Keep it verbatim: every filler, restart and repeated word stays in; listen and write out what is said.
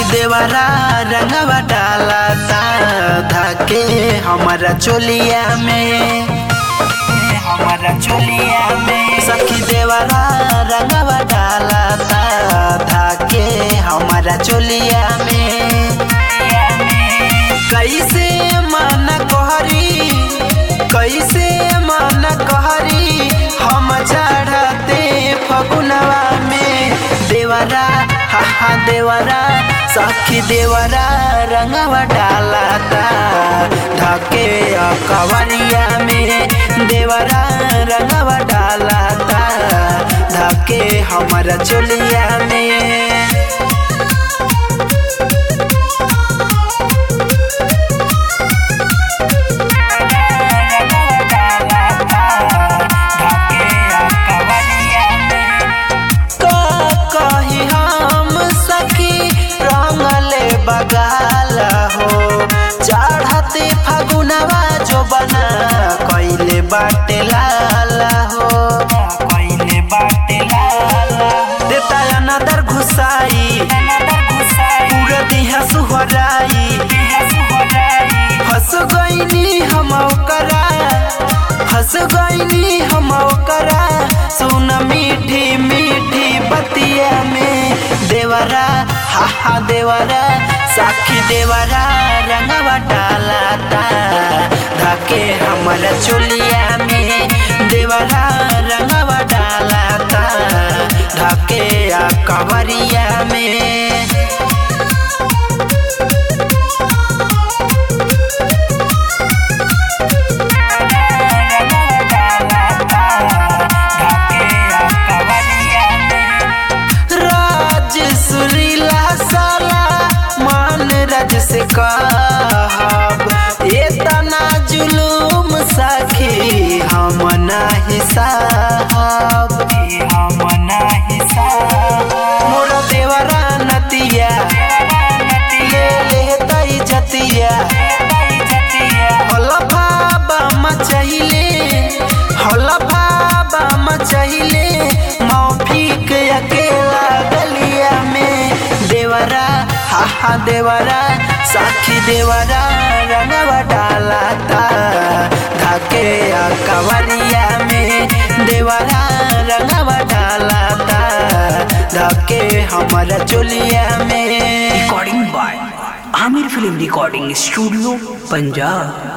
देवरा रंगवा डालता धाके हमारा चोलिया में हमारा चोलिया में सखी देवरा रंगवा डालता धाके हमारा चोलिया में कैसे मन कहरी कैसे मन कहरी हम चढ़ते फगुनवा में देवरा हा हा देवरा सखी देवरा रंगवा डालता ढके कवरिया में देवरा रंगवा डालता ढके हमारा चोलिया में बगाल हो चढ़ते फगुनवा जो बना कैले बाटे लाल हो कैले बाटे लाल देता अनदर घुसाई पूरा दिहा सुहराई हंस गईनी हम ओकरा हंस गईनी हम ओकरा सुन मीठी मीठी बतिया में देवरा हा हा देवरा साखी देवरा रंगवा डालता ढके हमारा चोलिया में देवरा रंगवा डालता ढके कवरिया में से कहब इतना जुलूम सखी हम नहीं साहब हम नहीं साहब मोर देवरा नतिया ले लेता जतिया हलफा मचहिले हलफा मचहिले मौफिक अकेला गलिया में देवरा हा हा देवरा साखी देवरा रंगवा डालता ढके कवरिया में देवरा रंगवा डालता ढके हमारा चोलिया में recording by Aamir film recording studio Punjab.